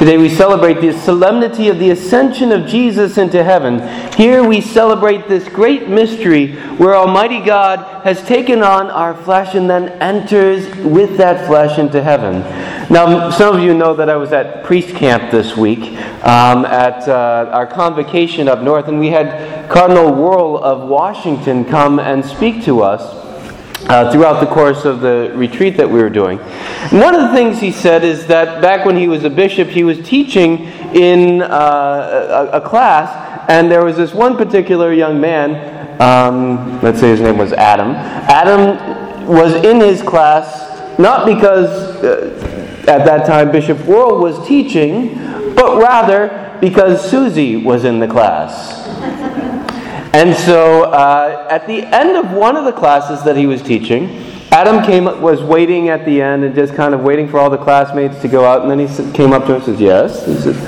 Today we celebrate the solemnity of the ascension of Jesus into heaven. Here we celebrate this great mystery where Almighty God has taken on our flesh and then enters with that flesh into heaven. Now, some of you know that I was at priest camp this week at our convocation up north, and we had Cardinal Wuerl of Washington come and speak to us throughout the course of the retreat that we were doing. And one of the things he said is that back when he was a bishop, he was teaching in a class, and there was this one particular young man, let's say his name was Adam. Adam was in his class not because at that time Bishop Wuerl was teaching, but rather because Susie was in the class. And so, at the end of one of the classes that he was teaching, Adam was waiting at the end and just kind of waiting for all the classmates to go out. And then he came up to him and says, "Yes." He said,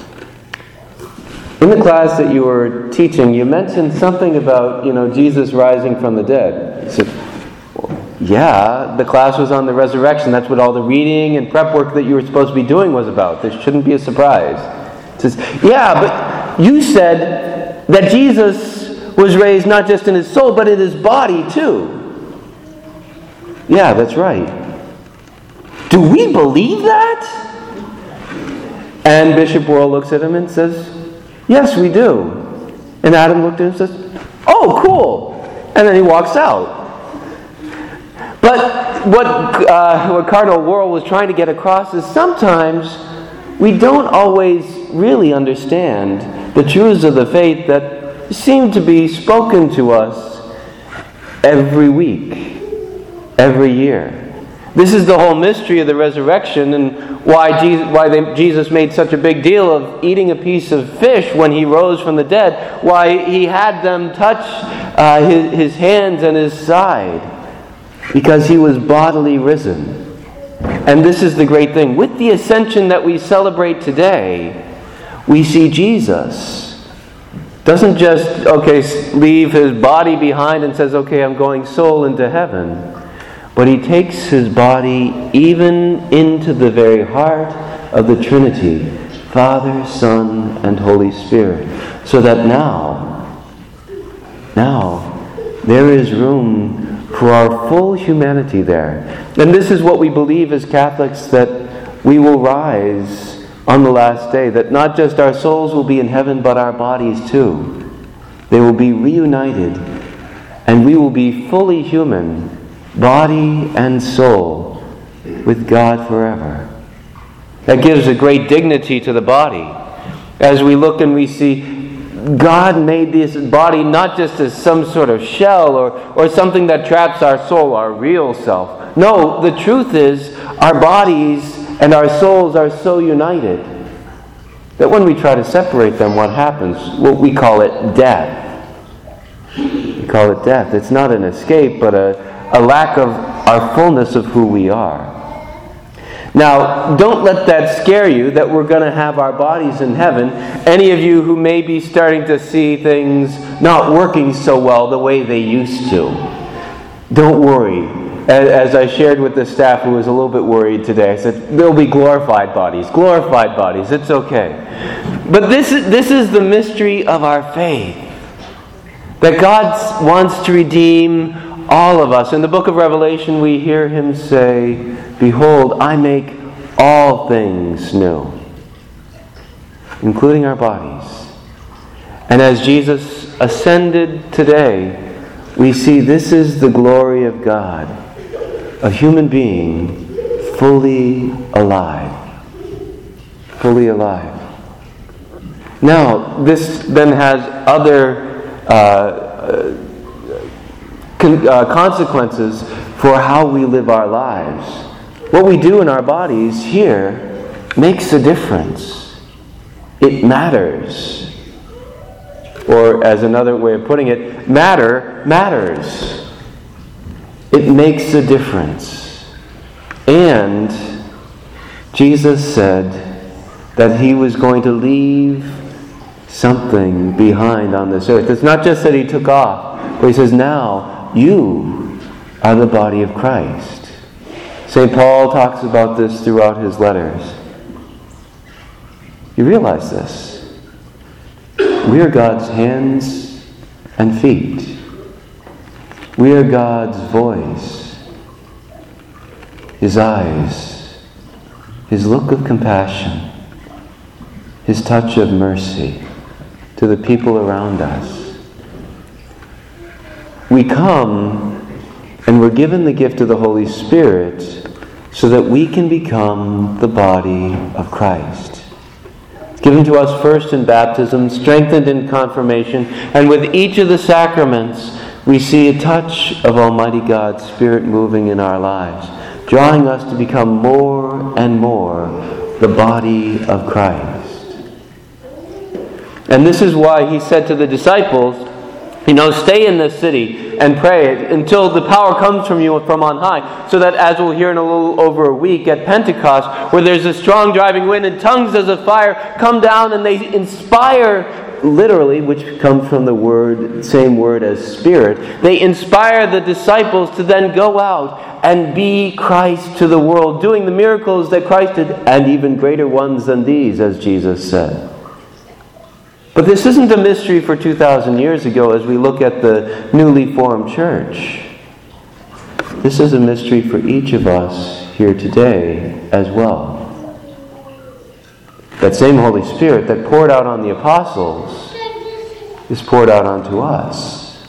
"In the class that you were teaching, you mentioned something about, Jesus rising from the dead." He said, "Well, yeah, the class was on the resurrection. That's what all the reading and prep work that you were supposed to be doing was about. This shouldn't be a surprise." He says, "Yeah, but you said that Jesus was raised not just in his soul, but in his body too." "Yeah, that's right." "Do we believe that?" And Bishop Wuerl looks at him and says, "Yes, we do." And Adam looked at him and says, "Oh, cool." And then he walks out. But what Cardinal Wuerl was trying to get across is sometimes we don't always really understand the truths of the faith that seem to be spoken to us every week, every year. This is the whole mystery of the resurrection, and why Jesus made such a big deal of eating a piece of fish when he rose from the dead, why he had them touch his hands and his side, because he was bodily risen. And this is the great thing. With the ascension that we celebrate today, we see Jesus doesn't just, leave his body behind and says, "Okay, I'm going soul into heaven." But he takes his body even into the very heart of the Trinity, Father, Son, and Holy Spirit. So that now, there is room for our full humanity there. And this is what we believe as Catholics, that we will rise on the last day, that not just our souls will be in heaven, but our bodies too. They will be reunited, and we will be fully human, body and soul, with God forever. That gives a great dignity to the body. As we look and we see God made this body not just as some sort of shell or something that traps our soul, our real self. No, the truth is our bodies and our souls are so united that when we try to separate them, what happens? Well, we call it death. We call it death. It's not an escape, but a lack of our fullness of who we are. Now, don't let that scare you that we're going to have our bodies in heaven. Any of you who may be starting to see things not working so well the way they used to, don't worry. As I shared with the staff who was a little bit worried today, I said, there'll be glorified bodies, it's okay. But this is the mystery of our faith, that God wants to redeem all of us. In the book of Revelation, we hear him say, "Behold, I make all things new," including our bodies. And as Jesus ascended today, we see this is the glory of God. A human being fully alive. Fully alive. Now, this then has other consequences for how we live our lives. What we do in our bodies here makes a difference. It matters. Or as another way of putting it, matter matters. It makes a difference. And Jesus said that he was going to leave something behind on this earth. It's not just that he took off, but he says, now you are the body of Christ. St. Paul talks about this throughout his letters. You realize this? We are God's hands and feet. We are God's voice, His eyes, His look of compassion, His touch of mercy to the people around us. We come and we're given the gift of the Holy Spirit so that we can become the body of Christ. It's given to us first in baptism, strengthened in confirmation, and with each of the sacraments we see a touch of Almighty God's Spirit moving in our lives, drawing us to become more and more the body of Christ. And this is why He said to the disciples, stay in this city and pray until the power comes from you from on high, so that, as we'll hear in a little over a week, at Pentecost, where there's a strong driving wind and tongues as of fire come down and they inspire, literally, which comes from the same word as Spirit, they inspire the disciples to then go out and be Christ to the world, doing the miracles that Christ did, and even greater ones than these, as Jesus said. But this isn't a mystery for 2,000 years ago as we look at the newly formed church. This is a mystery for each of us here today as well. That same Holy Spirit that poured out on the apostles is poured out onto us.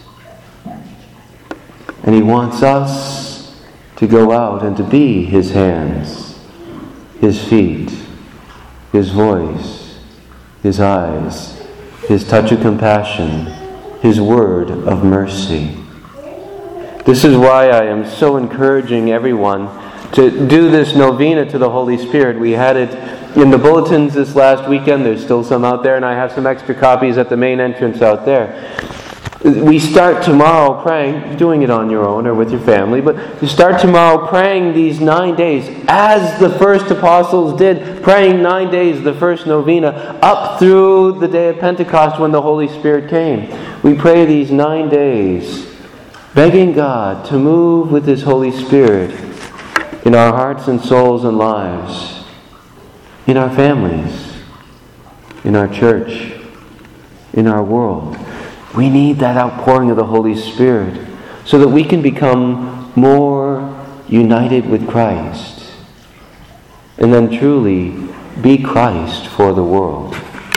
And He wants us to go out and to be His hands, His feet, His voice, His eyes, His touch of compassion, His word of mercy. This is why I am so encouraging everyone to do this novena to the Holy Spirit. We had it in the bulletins this last weekend. There's still some out there, and I have some extra copies at the main entrance out there. We start tomorrow praying, doing it on your own or with your family, but you start tomorrow praying these 9 days, as the first apostles did, praying 9 days, the first novena, up through the day of Pentecost when the Holy Spirit came. We pray these 9 days, begging God to move with His Holy Spirit in our hearts and souls and lives, in our families, in our church, in our world. We need that outpouring of the Holy Spirit so that we can become more united with Christ and then truly be Christ for the world.